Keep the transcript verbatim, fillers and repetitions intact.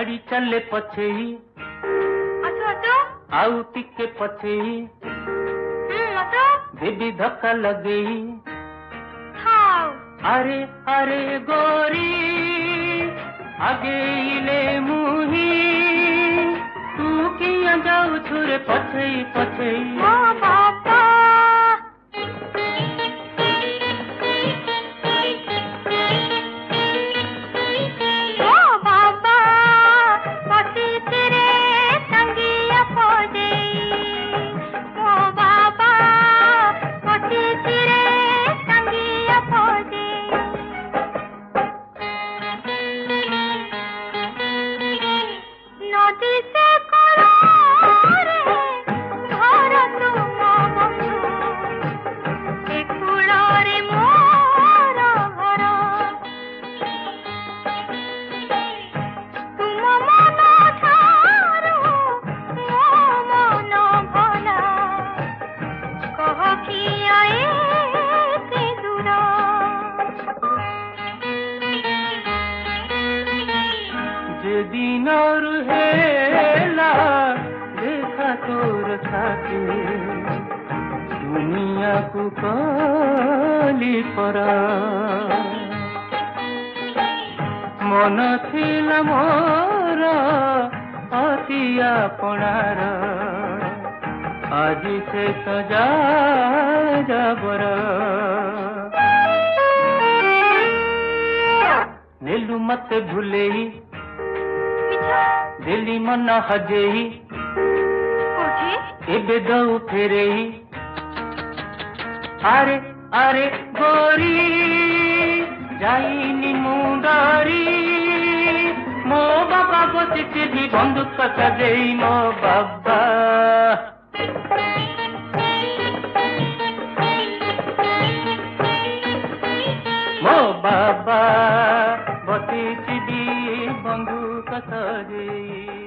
गाड़ी चले पछे असो असो आउ टिके पछे हम्म असो देवी धक्का लगे थाओ अरे अरे गोरी आगे ले मुही तू किया जाऊ छुरे पछे पछे ओ बाबा दिन और हेला देखा तोर साथे दुनिया को काली परा मन थिला मोर अति आपणार आज से तो जा जबर नेलु मत भूलेई दिल्ली मन हजेई एबे दऊ फेरेई अरे अरे गोरी जाइनी मुंडारी मो बाबा बसिछि बंदूक सजेई मो बाबा मो बाबा बसिछि बंदूक सजेई।